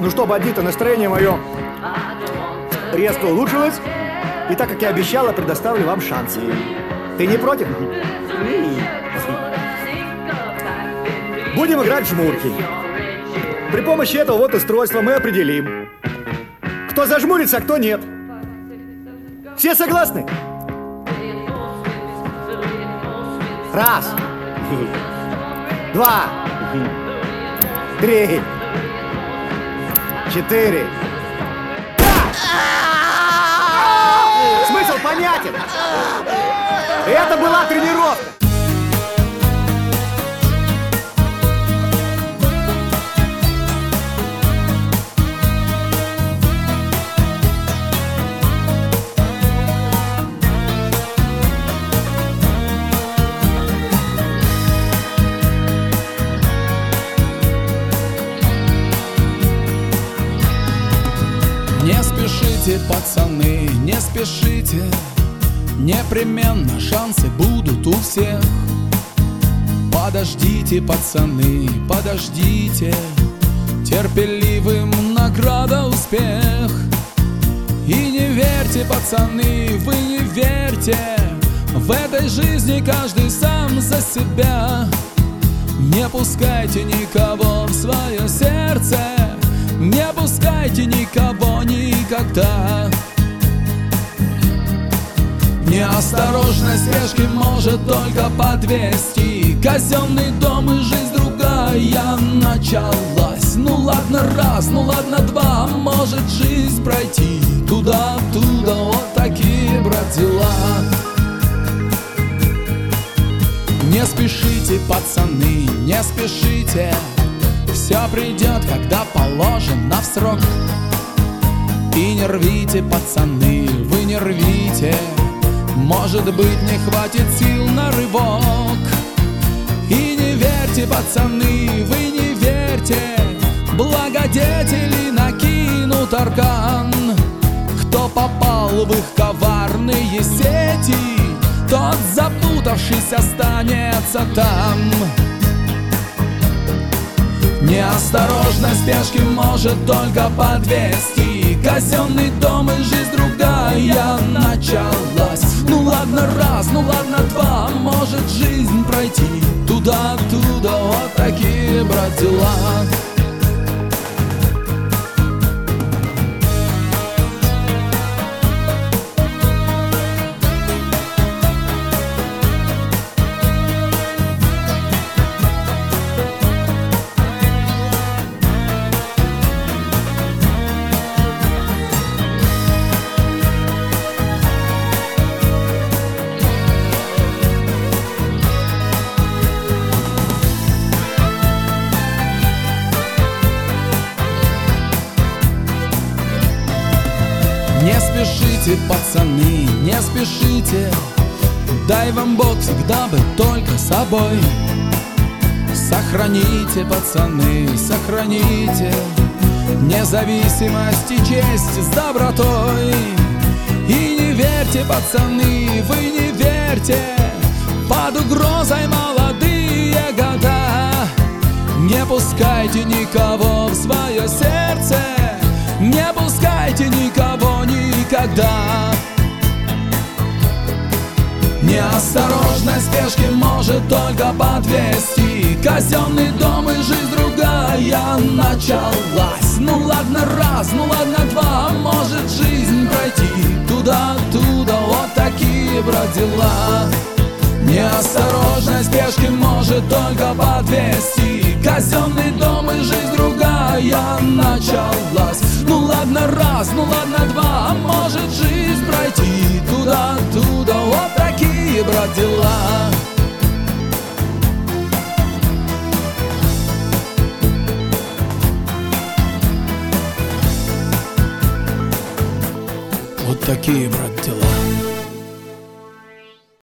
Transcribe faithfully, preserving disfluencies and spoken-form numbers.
Ну что, бандита, настроение мое резко улучшилось. И так как я обещала, предоставлю вам шанс. Ты не против? Будем играть в жмурки. При помощи этого вот устройства мы определим, кто зажмурится, а кто нет. Все согласны? Раз. Два. Три. Четыре. Смысл понятен. Это была тренировка. Не спешите, пацаны, не спешите. Непременно шансы будут у всех. Подождите, пацаны, подождите. Терпеливым награда успех. И не верьте, пацаны, вы не верьте. В этой жизни каждый сам за себя. Не пускайте никого в свое сердце. Не пускайте никого никогда. Неосторожность спешки может только подвести. Казенный дом и жизнь другая началась. Ну ладно раз, ну ладно два, может жизнь пройти. Туда-оттуда, вот такие, брат, дела. Не спешите, пацаны, не спешите. Все придет, когда положено в срок. И не рвите, пацаны, вы не рвите. Может быть, не хватит сил на рывок. И не верьте, пацаны, вы не верьте. Благодетели накинут аркан. Кто попал в их коварные сети, тот, запутавшись, останется там. Неосторожность спешки может только подвести. Казенный дом и жизнь другая началась. Ну ладно раз, ну ладно два, может жизнь пройти. Туда-оттуда, вот такие, брат, дела. Не спешите, пацаны, не спешите. Дай вам Бог всегда быть только собой. Сохраните, пацаны, сохраните независимость и честь с добротой. И не верьте, пацаны, вы не верьте. Под угрозой молодые года. Не пускайте никого в свое сердце. Не пускайте никого никогда. Неосторожность спешки может только подвести. Казенный дом и жизнь другая началась. Ну ладно раз, ну ладно два, может жизнь пройти. Туда-оттуда, вот такие, брат, дела. Неосторожность спешки может только подвести. Казенный дом и жизнь другая началась. Ну ладно раз, ну ладно два, может жизнь пройти. Туда-оттуда, вот такие, брат, дела. Вот такие, брат, дела.